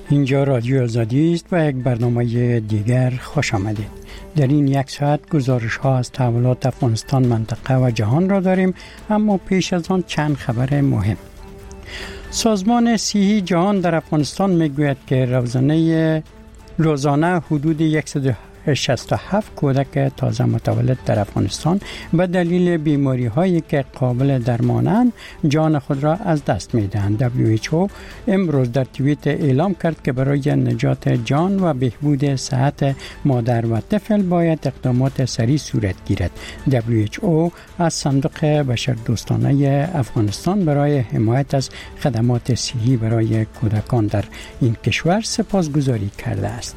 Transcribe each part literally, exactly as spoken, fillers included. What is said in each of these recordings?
اینجا رادیو آزادی است و یک برنامه دیگر خوش آمدید. در این یک ساعت گزارش ها از تحولات افغانستان، منطقه و جهان را داریم، اما پیش از آن چند خبر مهم. سازمان صحی جهان در افغانستان میگوید که روزانه روزانه حدود صد و شصت و هفت کودک تازه متولد در افغانستان به دلیل بیماری هایی که قابل درمانند جان خود را از دست می دهند. دبلیو اچ او امروز در توییت اعلام کرد که برای نجات جان و بهبود صحت مادر و طفل باید اقدامات سریع صورت گیرد. دبلیو اچ او از صندوق بشردوستانه افغانستان برای حمایت از خدمات صحی برای کودکان در این کشور سپاسگزاری کرده است.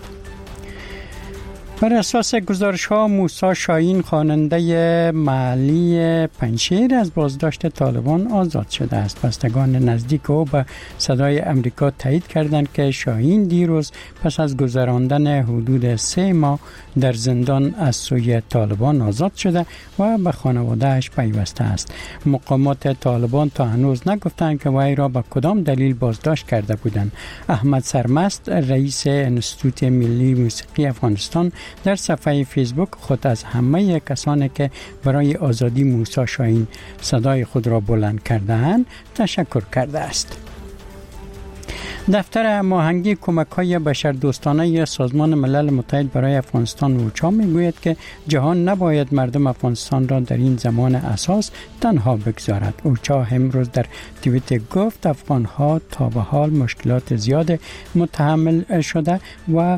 بر اساس گزارش ها موسی شاهین خواننده محلی پنجشیر از بازداشت طالبان آزاد شده است. بستگان نزدیک او به صدای امریکا تایید کردند که شاهین دیروز پس از گذراندن حدود سه ماه در زندان از سوی طالبان آزاد شده و به خانوادهش پیوسته است. مقامات طالبان تا هنوز نگفتند که وی را به کدام دلیل بازداشت کرده بودند. احمد سرمست رئیس انستیتوت ملی موسیقی افغانستان در صفحه فیسبوک خود از همه کسانی که برای آزادی موسی شاهین صدای خود را بلند کرده‌اند تشکر کرده است. دفتر هماهنگی کمک‌های بشردوستانه سازمان ملل متحد برای افغانستان اوچا میگوید که جهان نباید مردم افغانستان را در این زمان اساس تنها بگذارد. اوچا امروز در توییت گفت افغان‌ها تا به حال مشکلات زیاد متحمل شده و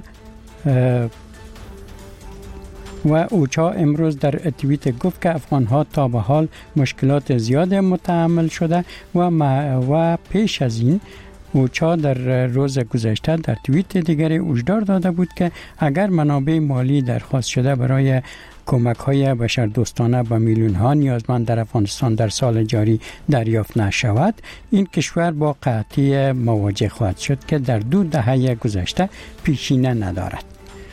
و اوچا امروز در توییت گفت که افغان‌ها تا به حال مشکلات زیاد متحمل شده و و پیش از این اوچا در روز گذشته در توییت دیگری هشدار داده بود که اگر منابع مالی درخواست شده برای کمک‌های بشردوستانه به میلیون‌ها نیازمند در افغانستان در سال جاری دریافت نشود، این کشور با قحطی مواجه خواهد شد که در دو دهه گذشته پیشینه ندارد.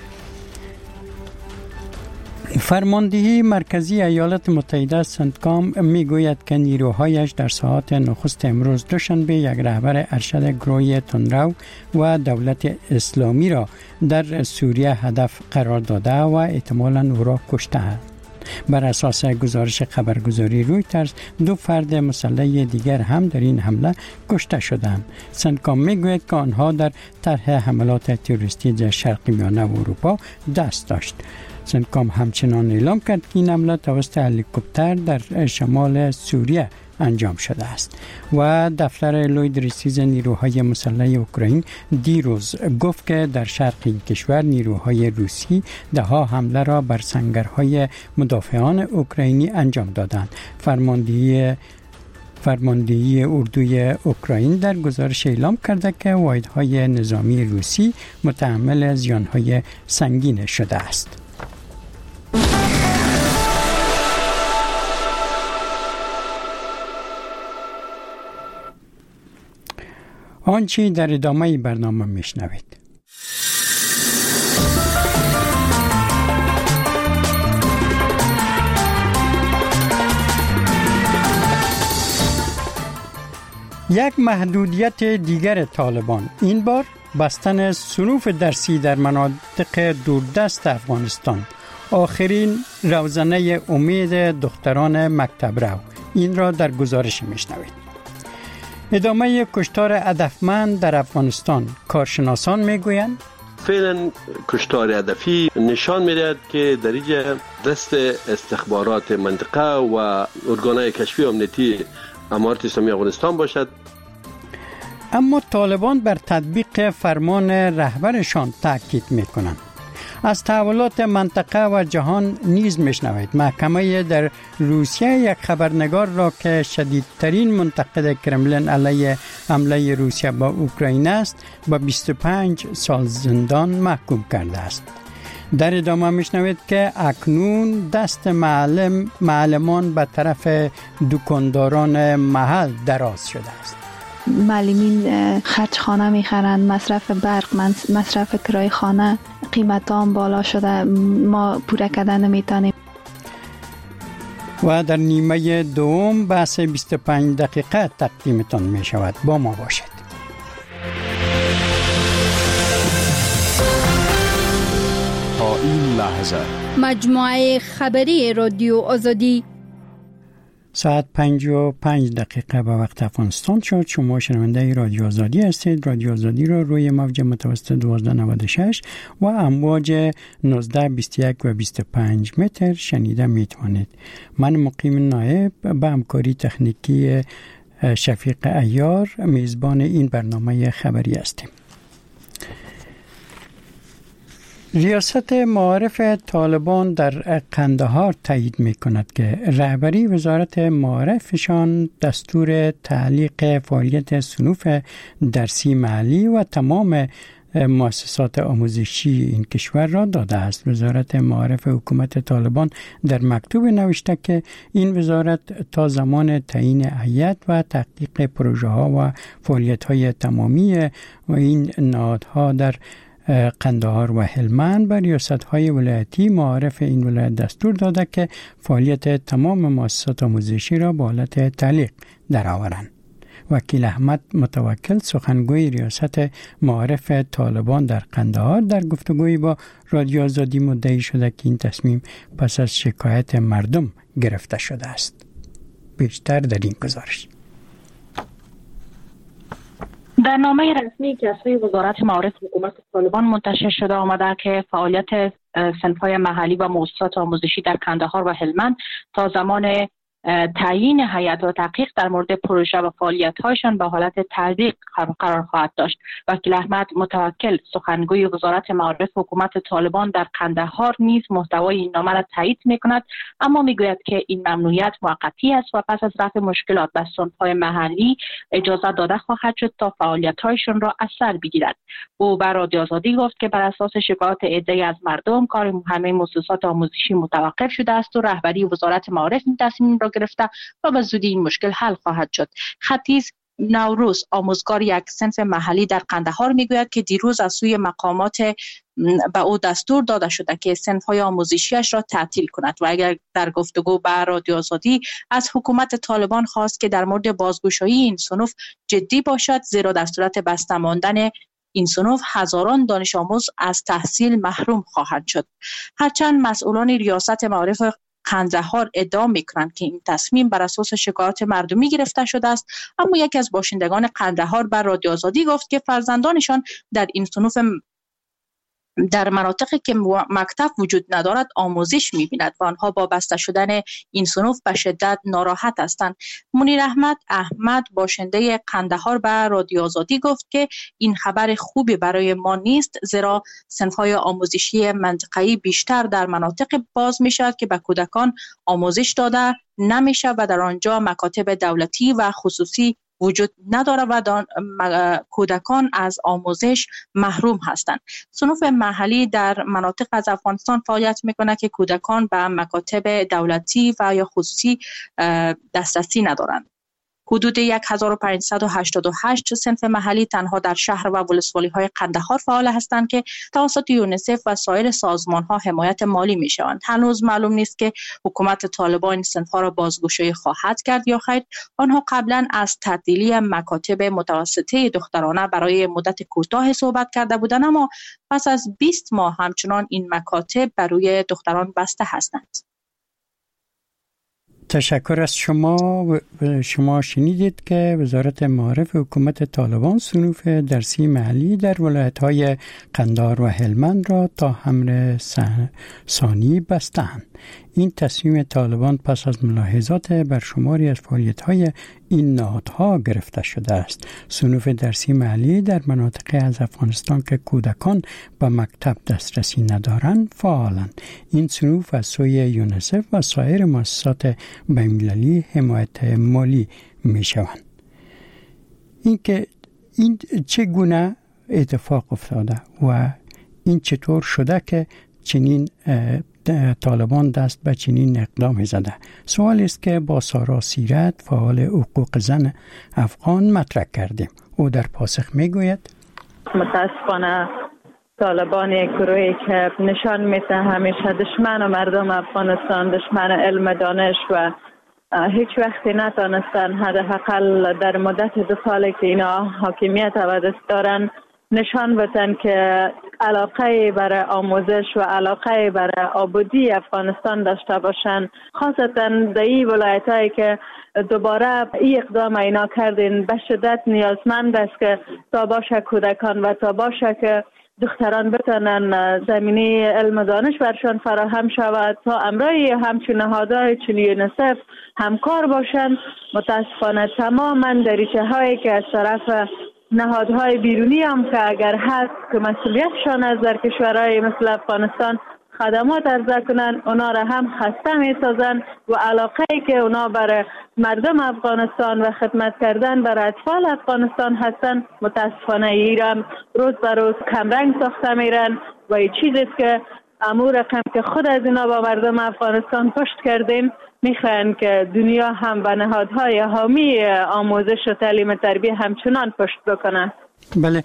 فرماندهی مرکزی ایالات متحده سنتکام میگوید که نیروهایش در ساعات نخست امروز دوشنبه یک رهبر ارشد گروه تندرو و دولت اسلامی را در سوریه هدف قرار داده و احتمالاً او را کشته. بر اساس گزارش خبرگزاری رویترز دو فرد مسلح دیگر هم در این حمله کشته شدند. سنتکام میگوید که آنها در طرح حملات تروریستی در شرق میانه و اروپا دست داشت. سنتکام همچنان اعلام کرد که این حمله توسط هلیکوپتر در شمال سوریه انجام شده است. و دفتر لوید ریسیز نیروهای مسلح اوکراین دیروز گفت که در شرق این کشور نیروهای روسی ده ها حمله را بر سنگرهای مدافعان اوکراینی انجام دادند. فرماندهی فرماندهی اردوی اوکراین در گزارش اعلام کرده که واحدهای نظامی روسی متحمل زیانهای سنگین شده است. آنچه در ادامه برنامه میشنوید. یک محدودیت دیگر طالبان، این بار بستن صنوف درسی در مناطق دوردست افغانستان. آخرین روزنه امید دختران مکتب رو، این را در گزارش میشنوید. ادامه کشتار هدفمند در افغانستان، کارشناسان میگویند فعلا کشتار هدفی نشان میدهد که در اینجا دست استخبارات منطقه و ارگانهای کشفی امنیتی امارت اسلامی افغانستان باشد. اما طالبان بر تطبیق فرمان رهبرشان تاکید میکنند. از تحولات منطقه و جهان نیز میشنوید. محکمه در روسیه یک خبرنگار را که شدیدترین منتقد کرملین علیه حمله روسیه با اوکراین است با بیست و پنج سال زندان محکوم کرده است. در ادامه میشنوید که اکنون دست معلم معلمان به طرف دکانداران محل دراز شده است. معلمین خرج خانه میخرند، مصرف برق، مصرف کرای خانه، قیمت هم بالا شده، ما پوره کردن نمیتونیم. و در نیمه دوم بحث بیست و پنج دقیقه تقدیمتان می شود. با ما باشد. این لحظه مجموعه خبری رادیو آزادی. ساعت پنج و پنج دقیقه به وقت افغانستان شد. شما شنونده رادیو آزادی هستید. رادیو آزادی را روی موج متوسط دوازده نود و شش و امواج نوزده بیست و یک و بیست و پنج متر شنیده می توانید. من مقیم نایب به همکاری تکنیکی شفیق عیار میزبان این برنامه خبری هستیم. ریاست معارف طالبان در قندهار تایید می کند که رهبری وزارت معارفشان دستور تعلیق فعالیت صنوف درسی محلی و تمام مؤسسات آموزشی این کشور را داده است. وزارت معارف حکومت طالبان در مکتوب نوشته که این وزارت تا زمان تعیین هیئت و تحقیق پروژه ها و فعالیت های تمامی و این نهادها در قندهار و هلمند بر ریاست‌های ولایتی معارف این ولایت دستور داده که فعالیت تمام مؤسسات آموزشی را به حالت تعلیق درآورند. وکیل احمد متوکل سخنگوی ریاست معارف طالبان در قندهار در گفتگویی با رادیو آزادی مدعی شده که این تصمیم پس از شکایت مردم گرفته شده است. بیشتر در این گزارش. در نامه رسمی که از سوی وزارت معارف حکومت طالبان منتشر شده آمده که فعالیت صنف‌های محلی و مؤسسات آموزشی در قندهار و هلمند تا زمان تعیین هیئت و تحقیق در مورد پروژه و فعالیت‌هایشان به حالت تعلیق قرار خواهد داشت. وکیل احمد متوکل سخنگوی وزارت معارف حکومت طالبان در قندهار نیز محتوای این نامه را تایید می‌کند، اما می‌گوید که این ممنوعیت موقتی است و پس از رفع مشکلات به صنف‌های محلی اجازه داده خواهد شد تا فعالیت‌هایشان را از سر بگیرد. او بر رادیو آزادی گفت که بر اساس شکایات عده‌ای از مردم کار همه مؤسسات آموزشی متوقف شده است و رهبری وزارت معارف این تصمیم را گرفته و به زودی این مشکل حل خواهد شد. ختیز نوروز آموزگار یک صنف محلی در قندهار میگوید که دیروز از سوی مقامات به او دستور داده شده که صنف‌های آموزشیش را تعطیل کند و اگر در گفتگو با رادیو آزادی از حکومت طالبان خواست که در مورد بازگشایی این صنوف جدی باشد، زیرا در صورت بسته ماندن این صنوف هزاران دانش آموز از تحصیل محروم خواهد شد. هرچند مسئولان ریاست معارف قندهار ادعا میکنند که این تصمیم بر اساس شکایات مردمی گرفته شده است، اما یکی از باشندگان قندهار بر رادیو آزادی گفت که فرزندانشان در این صنوف در مناطقی که مکتب وجود ندارد آموزش می‌بیند و آنها با بسته شدن این صنوف به شدت ناراحت هستند. منیر احمد احمد باشنده قندهار به رادیو آزادی گفت که این خبر خوبی برای ما نیست، زیرا صنف‌های آموزشی منطقه‌ای بیشتر در مناطق باز می‌شود که به کودکان آموزش داده نمی‌شه و در آنجا مکاتب دولتی و خصوصی وجود ندارد و دان... کودکان از آموزش محروم هستند. صنوف محلی در مناطق از افغانستان فعالیت میکنه که کودکان به مکاتب دولتی و یا خصوصی دسترسی ندارند. حدود هزار و پانصد و هشتاد و هشت صنف محلی تنها در شهر و ولسوالی‌های قندهار فعال هستند که توسط یونیسف و سایر سازمان‌ها حمایت مالی می‌شوند. هنوز معلوم نیست که حکومت طالبان این صنف‌ها را بازگشایی خواهد کرد یا خیر. آنها قبلا از تعطیلی مکاتب متوسطه دخترانه برای مدت کوتاه صحبت کرده بودند، اما پس از بیست ماه همچنان این مکاتب برای دختران بسته هستند. تشکر از شما. شما شنیدید که وزارت معارف حکومت طالبان صنوف درسی محلی در ولایت‌های قندهار و هلمند را تا حمل ثانی بستند. این تصمیم طالبان پس از ملاحظات برشماری از فعالیت‌های این نهادها گرفته شده است. صنوف درسی محلی در مناطق از افغانستان که کودکان به مکتب دسترسی ندارند فعالند. این صنوف از سوی یونیسف و سایر مؤسسات بین‌المللی حمایت مالی می‌شوند. این که این چگونه اتفاق افتاده و این چطور شده که چنین طالبان دست به چنین اقدام زده؟ سوالی است که با سارا سیرت فعال حقوق زن افغان مطرح کردیم. او در پاسخ میگوید متاسفانه طالبان یک گروهی که نشان میده همیشه دشمن مردم افغانستان، دشمن علم دانش و هیچ وقتی نتانستن حداقل در مدت دو سالی که اینا حاکمیت و دست دارن نشان بدن که علاقه برای آموزش و علاقه برای آبادی افغانستان داشته باشند، خاصتا در این ولایت هایی که دوباره این اقدام اینا کردین به شدت نیازمند است که تا باشه کودکان و تا باشه که دختران بتونن زمینه علم دانش برشان فراهم شود، تا امرای همچون نهادهای چون یونیسف همکار باشند. متاسفانه تماما دریچه هایی که از طرف نهادهای بیرونی هم که اگر هست که مسئولیتشان از در کشورهای مثل افغانستان خدمات عرضه کنن، اونا را هم خسته می سازن و علاقه ای که اونا برای مردم افغانستان و خدمت کردن برای اطفال افغانستان هستن، متاسفانه ایران روز به روز کمرنگ ساخته میرن و این چیزی که امور رقم که خود از اینا با مردم افغانستان پشت کردیم، میخواین که دنیا هم و نهادهای حامی آموزش و تعلیم تربیت همچنان پشت بکنن. بله،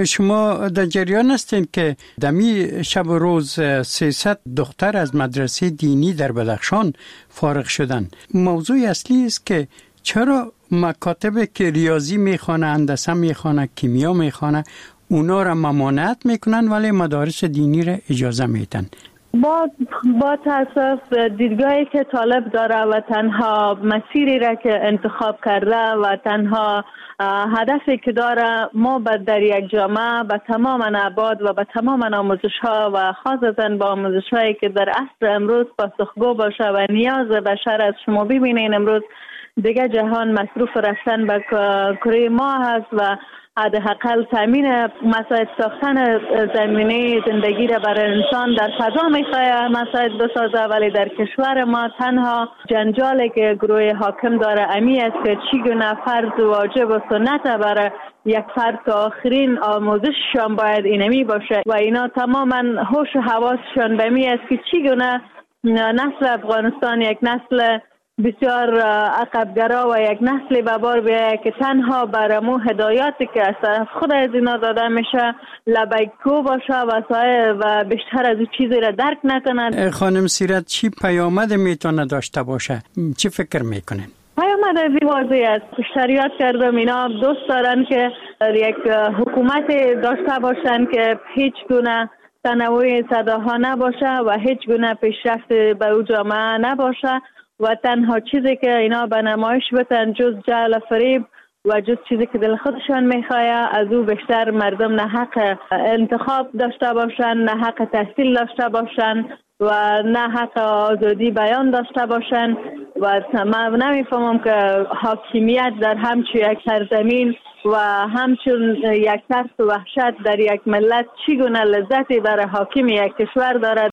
شما در جریان هستین که دمی شب و روز سیصد دختر از مدرسه دینی در بدخشان فارغ شدن. موضوع اصلی است که چرا مکاتب که ریاضی میخوانه، هندسه میخوانه، کیمیا میخوانه، اونا را ممانعت میکنن ولی مدارس دینی را اجازه میدن؟ با با تاسف دیدگاهی که طالب داره و تنها مسیری را که انتخاب کرده و تنها هدفی که داره، ما در یک جامعه به تمام ابعاد و به تمام آموزش ها و خاصتا با آموزش هایی که در عصر امروز پاسخگو باشه و نیاز بشر از شما ببینین امروز دیگه جهان مصروف رفتن به کره ما هست و حداقل تامین مساعد ساختن زمینه زندگی را برای انسان در فضا میخواه مساعد بسازه، ولی در کشور ما تنها جنجالی که گروه حاکم داره امی است که چگونه فرض واجب و سنت برای یک فرد تا آخرین آموزششان باید اینمی باشه و اینا تماما هوش و حواسشان به می است که چگونه نسل افغانستان یک نسل بسیار عقبگرا و یک نسلی به بار بیاید که تنها برامو هدایاتی که از طرف خود از اینا داده میشه لبیکو باشه و و بیشتر از این چیزی را درک نکنند. خانم سیرت، چی پیامد میتونه داشته باشه؟ چی فکر میکنین؟ پیامد از این واضح است. بیشتریات کردم اینا دوست دارن که یک حکومت داشته باشن که هیچ گونه تنوع صداها نباشه و هیچ گونه پیشرفت به او جامعه نباشه و تنها چیزی که اینا به نمایش بتن جز جعل فریب و جز چیزی که دل خودشان میخواه از او بیشتر مردم نه حق انتخاب داشته باشن، نه حق تحصیل داشته باشن و نه حق آزادی بیان داشته باشن و من نمیفهمم که حاکمیت در همچون یک سرزمین و همچون یک ترس و وحشت در یک ملت چگونه لذتی برای حاکم یک کشور دارد.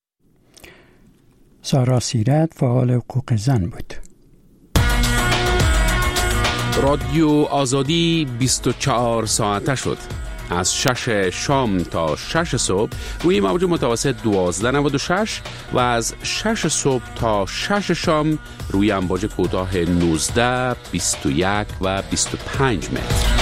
سارا سیرت فعال حقوق زن بود. رادیو آزادی بیست و چهار ساعته شد. از شش شام تا شش صبح روی موج متوسط دوازده نود و شش و از شش صبح تا شش شام روی امواج کوتاه نوزده، بیست و یک و بیست و پنج متر.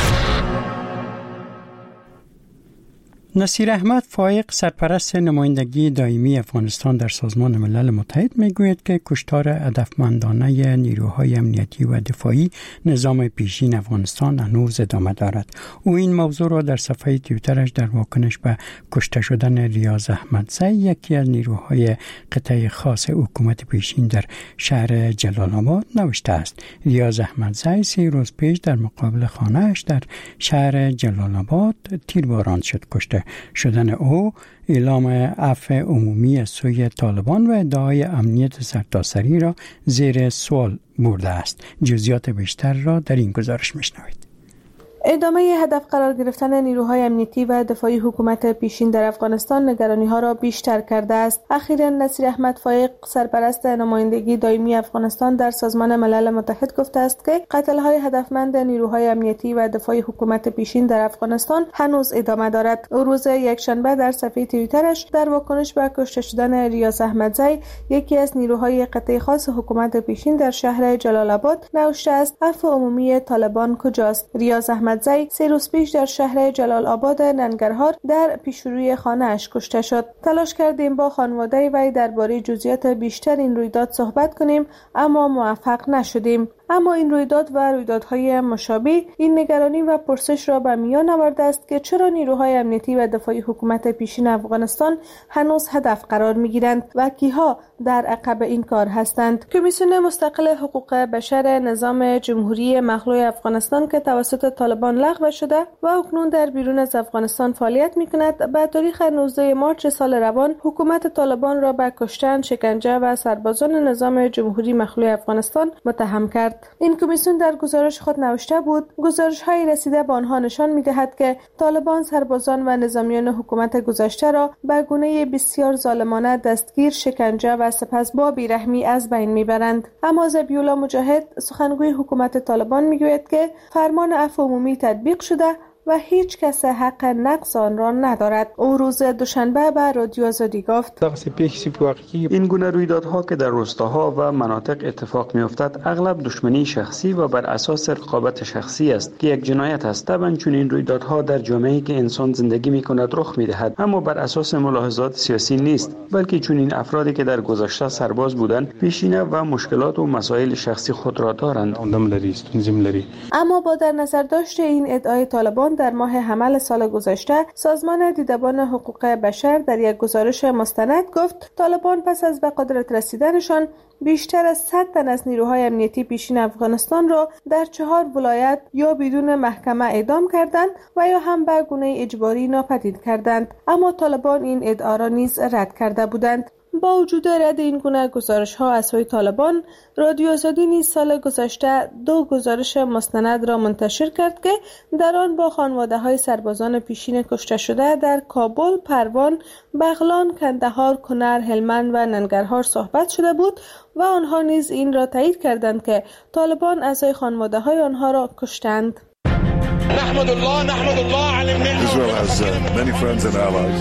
نصیر احمد فایق، سرپرست نمایندگی دائمی افغانستان در سازمان ملل متحد، میگوید که کشتار هدفمندانه نیروهای امنیتی و دفاعی نظام پیشین افغانستان هنوز ادامه دارد. او این موضوع را در صفحه توییترش در واکنش به کشته شدن ریاض احمدزی، یکی از نیروهای قطعه خاص حکومت پیشین در شهر جلال آباد، نوشته است. ریاض احمدزی سه روز پیش در مقابل خانه‌اش در شهر جلال آباد تیرباران شد. کشته شدن او اعلام عفو عمومی از سوی طالبان و ادعای امنیت سرتاسری را زیر سوال برده است. جزئیات بیشتر را در این گزارش میشنوید. ادامه هدف قرار گرفتن نیروهای امنیتی و دفاعی حکومت پیشین در افغانستان نگرانی‌ها را بیشتر کرده است. اخیراً نصیر احمد فایق، سرپرست نمایندگی دائمی افغانستان در سازمان ملل متحد، گفته است که قتل‌های هدفمند نیروهای امنیتی و دفاعی حکومت پیشین در افغانستان هنوز ادامه دارد. روز یکشنبه در صفحه توییترش در واکنش به کشته شدن ریاض احمدزی، یکی از نیروهای قطعه خاص حکومت پیشین در شهر جلال آباد، نوشته است: عفو عمومی طالبان کجاست؟ ریاض احمدزی سه روز پیش در شهر جلال آباد ننگرهار در پیشروی خانه‌اش کشته شد. تلاش کردیم با خانواده وی درباره جزئیات بیشتر این رویداد صحبت کنیم، اما موفق نشدیم. اما این رویداد و رویدادهای مشابه این نگرانی و پرسش را به میان آورده است که چرا نیروهای امنیتی و دفاعی حکومت پیشین افغانستان هنوز هدف قرار می‌گیرند و کیها در عقب این کار هستند. کمیسیون مستقل حقوق بشر نظام جمهوری مخلوع افغانستان که توسط طالبان لغو شده و اکنون در بیرون از افغانستان فعالیت می‌کند، به تاریخ نوزده مارس سال روان حکومت طالبان را به کشتن، شکنجه و سربازان نظام جمهوری مخلوع افغانستان متهم کرد. این کمیسیون در گزارش خود نوشته بود: گزارش‌های رسیده به آنها نشان می‌دهد که طالبان سربازان و نظامیان حکومت گذشته را به گونه بسیار ظالمانه دستگیر، شکنجه و سپس با بیرحمی از بین میبرند. اما ذبیح‌الله مجاهد سخنگوی حکومت طالبان میگوید که فرمان عفو عمومی تطبیق شده و هیچ کس حق نقض آن را ندارد. او روز دوشنبه به رادیو آزادی گفت: این گونه رویدادها که در روستاها و مناطق اتفاق میافتد اغلب دشمنی شخصی و بر اساس رقابت شخصی است که یک جنایت است. طبعا چون این رویدادها در جامعه‌ای که انسان زندگی میکند رخ میدهد، اما بر اساس ملاحظات سیاسی نیست، بلکه چون این افرادی که در گذشته سرباز بودند پیشینه و مشکلات و مسائل شخصی خود را دارند. اما با در نظر داشت این ادعای طالبان در ماه حمل سال گذشته، سازمان دیدبان حقوق بشر در یک گزارش مستند گفت طالبان پس از به قدرت رسیدنشان بیشتر از صد تن از نیروهای امنیتی پیشین افغانستان را در چهار ولایت یا بدون محکمه اعدام کردند و یا هم به گونه اجباری ناپدید کردند. اما طالبان این ادعا را نیز رد کرده بودند. با وجود رد این گونه گزارش‌ها از سوی طالبان، رادیو آزادی نیز سال گذشته دو گزارش مستند را منتشر کرد که در آن با خانواده‌های سربازان پیشین کشته شده در کابل، پروان، بغلان، کندهار، کنر، هلمند و ننگرهار صحبت شده بود و آنها نیز این را تایید کردند که طالبان اعضای خانواده‌های آنها را کشتند. نحمد الله نحمد الله على النعمة. Israel has uh, many friends and allies.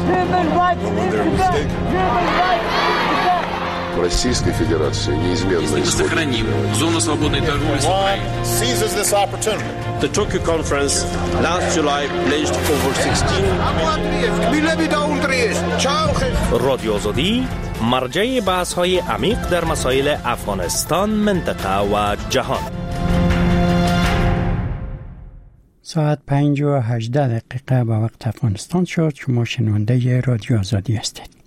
Российской Федерации неизменно сохраним зону свободной торговли с Украиной. Seizes this opportunity. The Tokyo conference last July pledged over sixteen. رادیو آزادی مرجع بحث‌های عمیق در مسائل افغانستان، منطقه و جهان. ساعت پنج و هجده دقیقه به وقت افغانستان شد. شما شنونده رادیو آزادی هستید.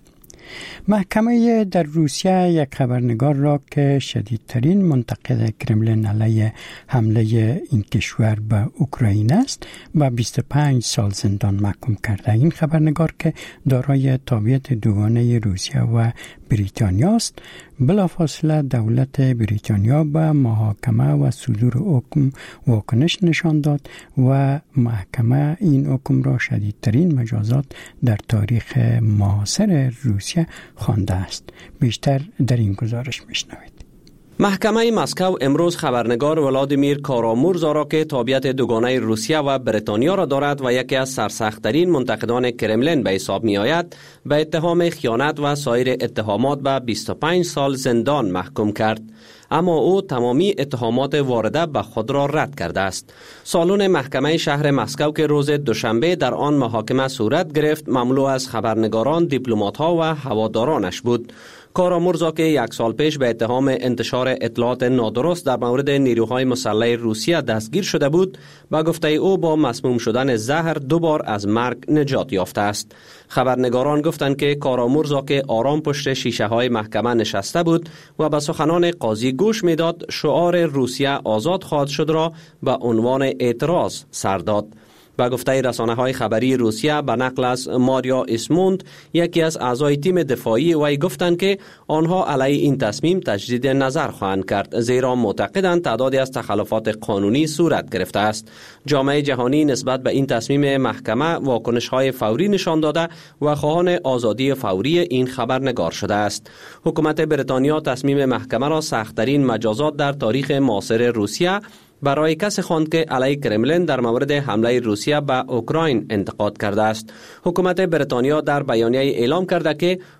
محکمه در روسیه یک خبرنگار را که شدیدترین منتقد کرملین علیه حمله این کشور به اوکراین است به بیست و پنج سال زندان محکوم کرده. این خبرنگار که دارای تابعیت دوگانه روسیه و بریتانیا است، بلافاصله دولت بریتانیا به محاکمه و صدور حکم واکنش نشان داد و محکمه این حکم را شدیدترین مجازات در تاریخ معاصر روسیه خوانده است. بیشتر در این گزارش میشنوید. محکمه مسکو امروز خبرنگار ولادیمیر کارامورزا را که تابعیت دوگانه روسیه و بریتانیا را دارد و یکی از سرسخت‌ترین منتقدان کرملین به حساب می آید، به اتهام خیانت و سایر اتهامات به بیست و پنج سال زندان محکوم کرد. اما او تمامی اتهامات وارده به خود را رد کرده است. سالن محکمه شهر مسکو که روز دوشنبه در آن محاکمه صورت گرفت، مملو از خبرنگاران، دیپلمات‌ها و هوادارانش بود. کارامورزا که یک سال پیش به اتهام انتشار اطلاعات نادرست در مورد نیروهای مسلح روسیه دستگیر شده بود، با گفته او با مسموم شدن زهر دو بار از مرگ نجات یافته است. خبرنگاران گفتند که کارامورزا که آرام پشت شیشه های محکمه نشسته بود و به سخنان قاضی گوش میداد، شعار روسیه آزاد خواهد شد را به عنوان اعتراض سر داد. با گفته رسانه های خبری روسیه به نقل از ماریا اسموند، یکی از اعضای تیم دفاعی، وی گفتند که آنها علیه این تصمیم تجدید نظر خواهند کرد، زیرا معتقدند تعدادی از تخلفات قانونی صورت گرفته است. جامعه جهانی نسبت به این تصمیم محکمه واکنش های فوری نشان داده و خواهان آزادی فوری این خبرنگار شده است. حکومت بریتانیا تصمیم محکمه را سخت‌ترین مجازات در تاریخ معاصر روسیه برای کسی خواند که علیه کرملین در مورد حمله روسیه به اوکراین انتقاد کرده است. حکومت بریتانیا در بیانیه اعلام کرده که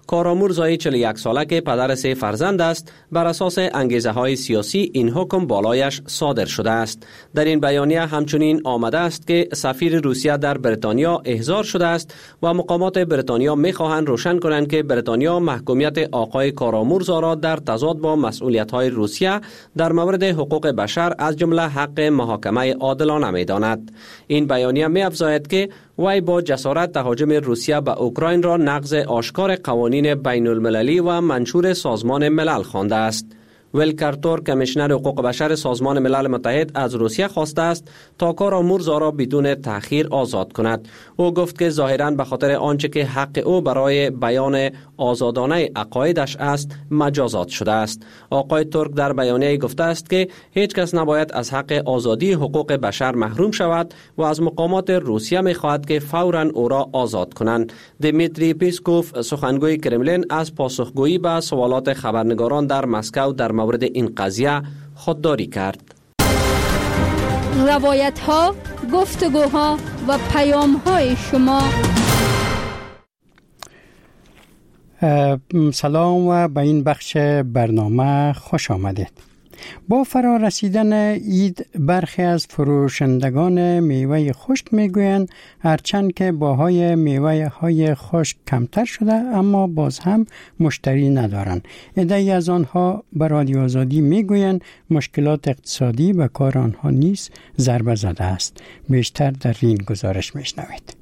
کارامور زایی چهل و یک ساله که پدر سه فرزند است بر اساس انگیزه های سیاسی این حکم بالایش صادر شده است. در این بیانیه همچنین آمده است که سفیر روسیه در بریتانیا احضار شده است و مقامات بریتانیا می‌خواهند روشن کنند که بریتانیا محکومیت آقای کارامورزا را در تضاد با مسئولیت‌های روسیه در مورد حقوق بشر از جمله حق محاکمه عادلانه می‌داند. این بیانیه می‌افزاید که وی با جسارت تهاجم روسیه به اوکراین را نقض آشکار قوانین بین المللی و منشور سازمان ملل خوانده است. ولکر تورک کمیشنر حقوق بشر سازمان ملل متحد از روسیه خواسته است تا کارامورزا را بدون تأخیر آزاد کند. او گفت که ظاهراً به خاطر آنچه که حق او برای بیان آزادانه عقایدش است مجازات شده است. آقای تورک در بیانیه گفته است که هیچ کس نباید از حق آزادی حقوق بشر محروم شود و از مقامات روسیه می‌خواهد که فوراً او را آزاد کنند. دیمیتری پیسکوف سخنگوی کرملین از پاسخگویی به سوالات خبرنگاران در مسکو در مورد این قضیه خودداری کرد. روایت ها، گفتگوها و پیام های شما. سلام و به این بخش برنامه خوش آمدید. با فرا رسیدن عید برخی از فروشندگان میوه خشک میگویند هرچند که باهای میوه های خشک کمتر شده اما باز هم مشتری ندارند. عده‌ای از آنها به رادیو آزادی میگویند مشکلات اقتصادی به کار آنها نیز ضربه زده است. بیشتر در این گزارش میشنوید.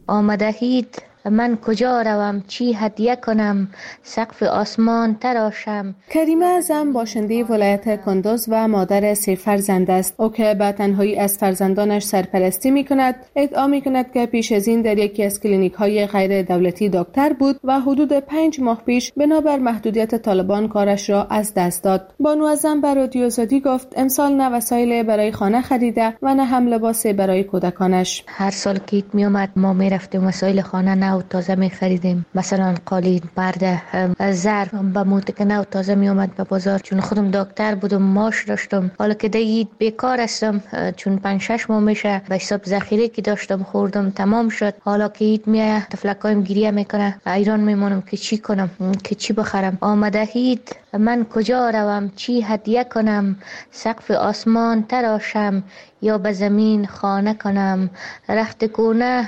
آمدهید من کجا روم، چی هدیه کنم، سقف آسمان تراشم. کریمه اعظم باشنده ولایت کندوز و مادر سه فرزند است. او که به تنهایی از فرزندانش سرپرستی می کند ادعا می کند که پیش از این در یکی از کلینیک های غیر دولتی دکتر بود و حدود پنج ماه پیش بنابر محدودیت طالبان کارش را از دست داد. بانو اعظم به رادیو آزادی گفت امسال نه وسایل برای خانه خریده و نه هم لباس برای کودکانش. هر سال که عید می اومد ما می رفتیم وسایل خانه نه و تازه می خریدیم، مثلا قالین، پرده، ظرف به موت که نه و تازه می اومد به بازار. چون خودم دکتر بودم معاش داشتم، حالا که دید بیکار هستم چون پنج شش ماه میشه به حساب ذخیره که داشتم خوردم تمام شد. حالا که عید میایه تفلکایم گریه میکنه، ایران میمونم که چی کنم، که چی بخرم. آمده عید من کجا روم، چی هدیه کنم، سقف آسمان تراشم یا به زمین خانه کنم. رخت کونه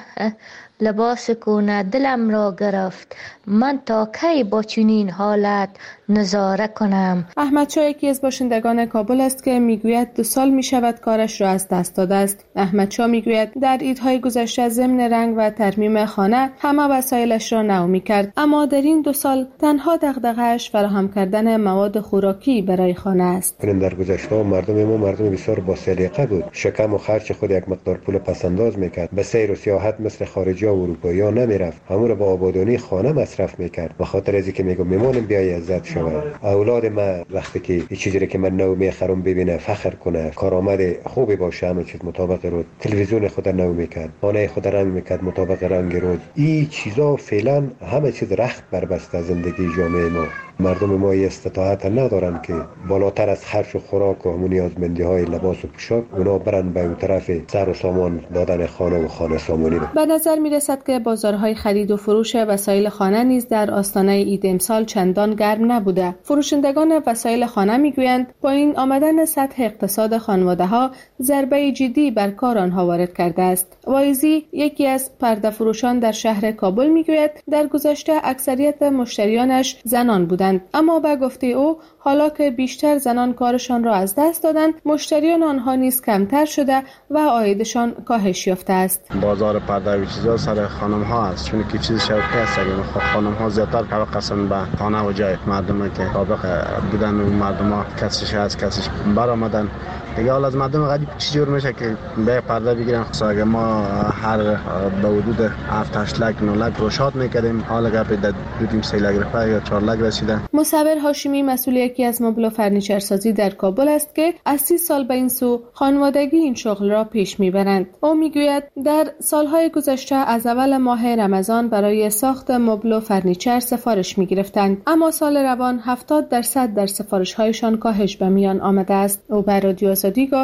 لباس کونه دلم را گرفت، من تا کی با چنین حالت نظاره کنم. احمد شاه یکی از باشندگان کابل است که میگوید دو سال میشود کارش را از دست داده است. احمد شاه میگوید در عیدهای گذشته ضمن رنگ و ترمیم خانه همه وسایلش را نو میکرد، اما در این دو سال تنها دغدغه‌اش فراهم کردن مواد خوراکی برای خانه است. در گذشته مردم ما مردم بسیار با سلیقه بود، شکم و خرج خود یک مقدار پول پسنداز میکرد، به سیر و سیاحت مثل خارجی و اروپایی ها نمیرفت، همون را با آبادانی خانه مصرف میکرد. به خاطر از اینکه میگم میمونم بیای عزت شود. اولاد ما وقتی که این چیزی که من نو میخرم ببینه فخر کنه، کارآمد خوبی باشه، همه چیز مطابق رو، تلویزیون خود نو میکرد، خانه خود رنگ میکرد مطابق رنگ رو. این چیزا فعلا همه چیز رخت بربسته زندگی جامعه ما. مردم ما استطاعت ندارن که بالاتر از خرج و خوراک و همون نیازمندی های لباس و پوشاک اونا برن به اون طرف سر و سامان دادن خانه و خانه سامانی. به نظر می رسد که بازارهای خرید و فروش وسایل خانه نیز در آستانه عید امسال چندان گرم نبوده. فروشندگان وسایل خانه می گویند با این آمدن سطح اقتصاد خانواده ها ضربه جدی بر کار آنها وارد کرده است. وایزی یکی از پرده فروشان در شهر کابل می گوید در گذشته اکثریت مشتریانش زنان بودند، اما به گفته او حالا که بیشتر زنان کارشان را از دست دادند مشتریان آنها نیز کمتر شده و عایدشان کاهش یافته است. بازار پرده و چیزا سر خانم ها است، چون که چیز شوکه است. خانم ها زیادتر طبق قسم به خانه و جای مردم که طبق بودن مردم ها کسش از کسش برآمدن دیگه. حالا از مردم غریب چی جور میشه که به پرده بگیرن. خصوصا اگه ما هر به حدود هفت هشت لک نه لک روشات میکردیم، حالا گپ در دو تیم سه لک رفته یا چهار لک رسیده. مصور هاشمی مسئول یکی از مبل و فرنیچر سازی در کابل است که از سی سال به این سو خانوادگی این شغل را پیش میبرند. او میگوید در سالهای گذشته از اول ماه رمضان برای ساخت مبل و فرنیچر سفارش میگرفتند، اما سال روان هفتاد درصد در سفارش هایشان کاهش به میان آمده است. او بر رادیو آزادی گفت رقیب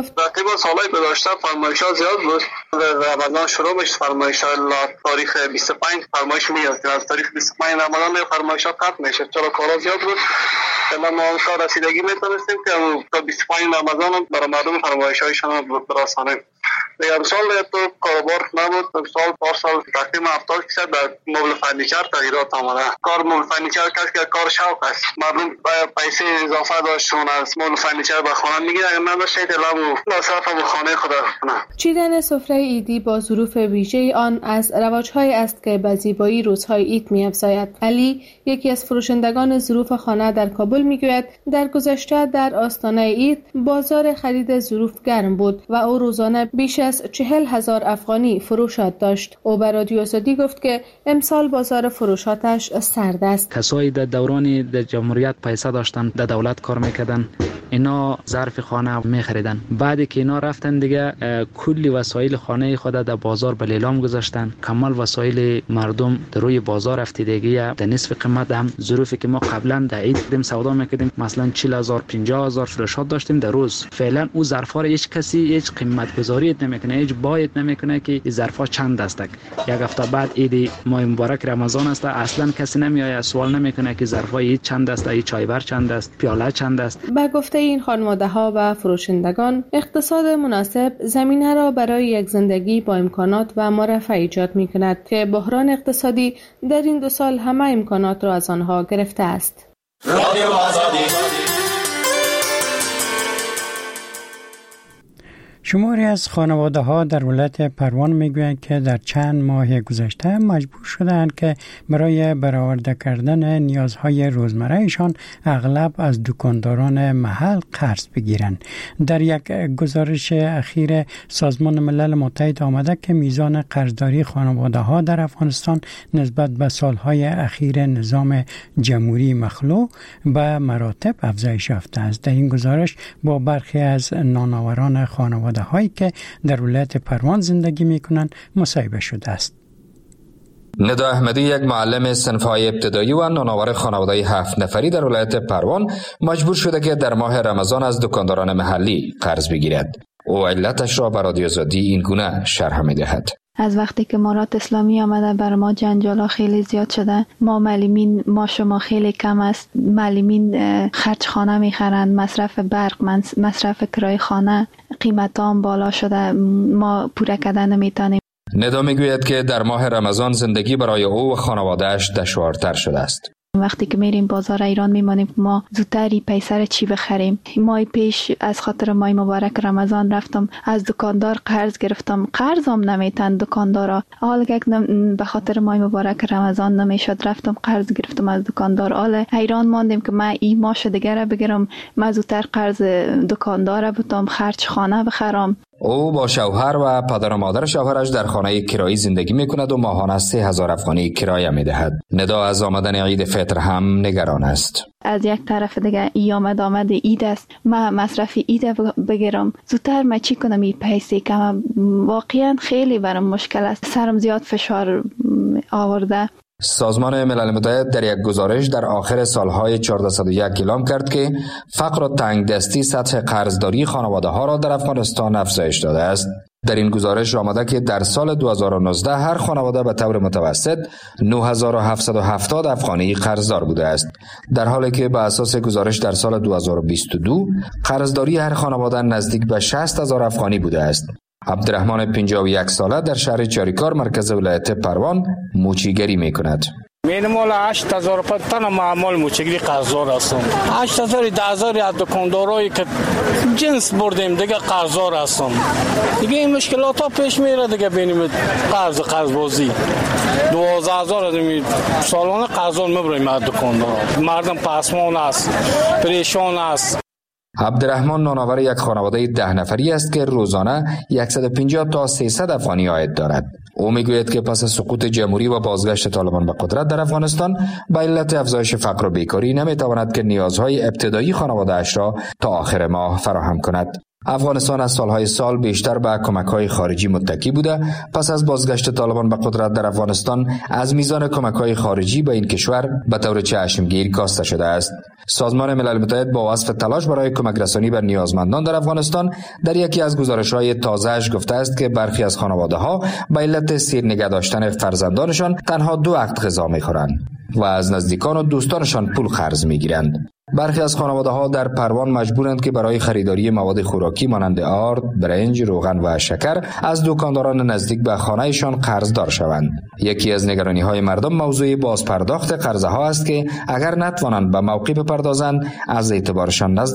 ما سالهای گذشته فرمایشات زیاد بود. رمضان شروع میشه فرمایشات تاریخ بیست و پنج فرمایش میاد، از تاریخ بیست و پنج رمضان فرمایشات قطع میشه چرا کارا زیاد بود. ما ما تا رسیدگی میتونستیم که تا بیست و پنج رمضان برای مردم فرمایشایشان برسانیم. دیگه امسال تو کاروبار نبود. امسال پارسال تقریبا هفتاد درصد در مبل فرنیچر تغییرات آمده. کار مبل فرنیچر کسی که کار شوق است. مردم پیسه اضافه داشتون از مبل فرنیچر به خانه میگیره، اگر نداشته لامو مصرف به خانه خود کنه. چیدن سفره عیدی با ظروف ویژه آن از رواج‌های است که به زیبایی روزهای عید می‌افزاید. علی یکی از فروشندگان ظروف خانه در کابل میگوید در گذشته در آستانه عید بازار خرید ظروف گرم بود و او روزانه بیش از چهل هزار افغانی فروشات داشت. او به رادیو آزادی گفت که امسال بازار فروشاتش سرد است. کسایی در دوران در جمهوریت پیسه داشتن، در دولت کار میکردن، اینا ظرف خانه میخریدن. بعدی که اینا رفتن دیگه کلی وسایل خانه خود در بازار به لیلام گذاشتن. کمال وسایل مردم در روی بازار افتیدگی در نصف قیمت. هم ظروفی که ما قبلا در عید دیم سودا میکردیم مثلا چهل هزار پنجاه هزار فروشات داشتیم در روز، فعلا او ظرفا هیچ کسی هیچ قیمت گذاری نمیکنه، هیچ باید نمیکنه که این ظرفا چند است. یک هفته بعد عید ماه مبارک رمضان است، اصلا کسی نمیآید سوال نمیکنه که ظرفا عید چند است، این چایبر چند است، پیاله چند است. با گفته این خانواده ها و فروشندگان اقتصاد مناسب زمینه را برای یک زندگی با امکانات و مرفع ایجاد میکند که بحران اقتصادی در این دو سال همه امکانات را از آنها گرفته است. رادیو آزادی. شماری از خانواده ها در ولایت پروان میگویند که در چند ماه گذشته مجبور شدند که برای برآورده کردن نیازهای روزمرهشان اغلب از دکانداران محل قرض بگیرند. در یک گزارش اخیر سازمان ملل متحد آمده که میزان قرضداری خانواده ها در افغانستان نسبت به سالهای اخیر نظام جمهوری مخلوع به مراتب افزایش یافته است. در این گزارش با برخی از نانآوران خانواده هایی که در ولایت پروان زندگی میکنند مصاحبه شده است. ندا احمدی یک معلم صنف‌های ابتدایی و نانآور خانواده هفت نفری در ولایت پروان مجبور شده که در ماه رمضان از دکانداران محلی قرض بگیرد. او علتش را به رادیو آزادی این گونه شرح می‌دهد. از وقتی که امارات اسلامی آمده بر ما جنجالا خیلی زیاد شده. ما معلمین ما شما خیلی کم است. معلمین خرج خانه میخرند، مصرف برق، مصرف کرای خانه، قیمت هم بالا شده، ما پوره کردن نمیتونیم. ندا میگوید که در ماه رمضان زندگی برای او و خانواده‌اش دشوارتر شده است. وقتی که میریم بازار ایران میمانیم ما زودتری پیسر چی بخریم. ماه پیش از خاطر ماه مبارک رمضان رفتم از دکاندار قرض گرفتم، قرضم نمیتن دکاندارا. حالا که به خاطر ماه مبارک رمضان نمیشد رفتم قرض گرفتم از دکاندار. حالا ایران ماندیم که من این ماش دیگه بگیرم، من زودتر قرض دکاندار بتم خرج خانه بخرم. او با شوهر و پدر و مادر شوهرش در خانه کرایی زندگی میکند و ماهانه سه هزار افغانی کرایه میدهد. ندا از آمدن عید فطر هم نگران است. از یک طرف دیگه ای آمد آمد عید است، من مصرف عید بگیرم زودتر من چی کنم؟ این پیسه کم واقعا خیلی برام مشکل است، سرم زیاد فشار آورده. سازمان ملل متحد در یک گزارش در آخر سالهای چهارصد و یک اعلام کرد که فقر و تنگدستی سطح قرضداری خانواده ها را در افغانستان افزایش داده است. در این گزارش آمده که در سال دو هزار و نوزده هر خانواده به طور متوسط نه هزار و هفتصد و هفتاد افغانی قرضدار بوده است، در حالی که به اساس گزارش در سال دو هزار و بیست و دو قرضداری هر خانواده نزدیک به شصت هزار افغانی بوده است. عبدالرحمن پنجاه و یک ساله در شهر چاریکار مرکز ولایت پروان موچیگری می کند. مینیمال هشت هزار تن معمول موچگری قرضدار هستم. هشت هزار ده هزار از دکاندارایی که جنس بردیم دیگه قرضدار هستم. دیگه این مشکلات ها پیش میره دیگه بینیم قرض قرض بازی. دوازده هزار از سالانه قرضدار میبریم از دکاندارا. مردم پسمان است، پریشان است. عبدالرحمن نانآور یک خانواده ده نفری است که روزانه صد و پنجاه تا سیصد افغانی عاید دارد. او میگوید که پس از سقوط جمهوری و بازگشت طالبان به قدرت در افغانستان به علت افزایش فقر و بیکاری نمیتواند که نیازهای ابتدایی خانواده اش را تا آخر ماه فراهم کند. افغانستان از سالهای سال بیشتر به کمک‌های خارجی متکی بوده. پس از بازگشت طالبان به قدرت در افغانستان از میزان کمک‌های خارجی به این کشور به طور چشمگیر کاسته شده است. سازمان ملل متحد با وصف تلاش برای کمک رسانی به نیازمندان در افغانستان در یکی از گزارش‌های تازه‌اش گفته است که برخی از خانواده‌ها به علت سیر نگه داشتن فرزندانشان تنها دو وقت غذا می‌خورند و از نزدیکان و دوستانشان پول قرض می‌گیرند. برخی از خانواده‌ها در پروان مجبورند که برای خریداری مواد خوراکی مانند آرد، برنج، روغن و شکر از دکانداران نزدیک به خانه‌شان قرضدار شوند. یکی از نگرانی‌های مردم موضوع بازپرداخت قرضها است که اگر نتوانند به موقع بپردازند از اعتبارشان نزد